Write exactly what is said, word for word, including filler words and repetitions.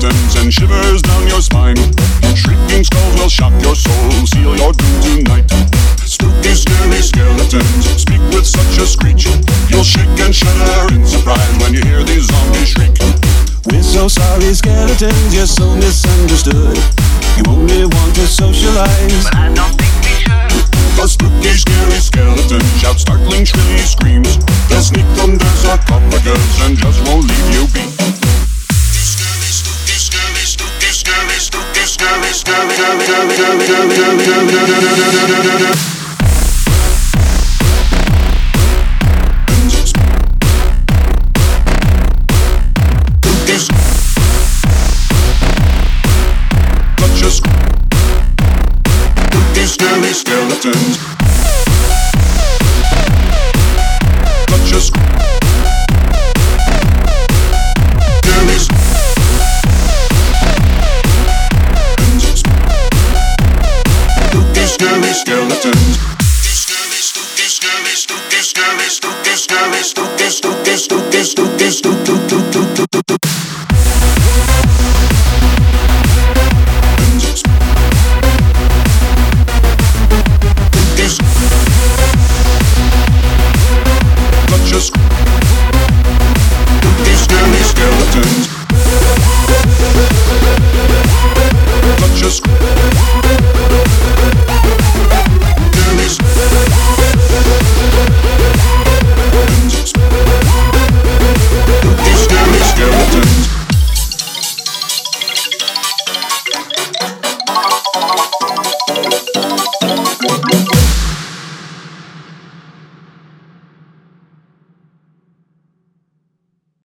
skeletons and shivers down your spine. Shrieking skulls will shock your soul, seal your doom tonight. Spooky, scary skeletons speak with such a screech. You'll shake and shudder in surprise when you hear these zombies shriek. We're so sorry, skeletons, you're so misunderstood. You only want to socialize, but I don't think we should. A spooky, scary skeleton shouts startling, shrilly screams. They'll sneak from their sarcophagus and just won't leave you be. Scary, spooky, scary, spooky, scary, spooky, scary, scary, scary, scary, scary, scary, scary, scary. Scary skeletons. Touch us. Scary skeletons. Spooky, scary skeletons. Scary, spooky, scary, spooky, scary, spooky, scary, spooky, spooky, spooky, spooky, spooky, spooky.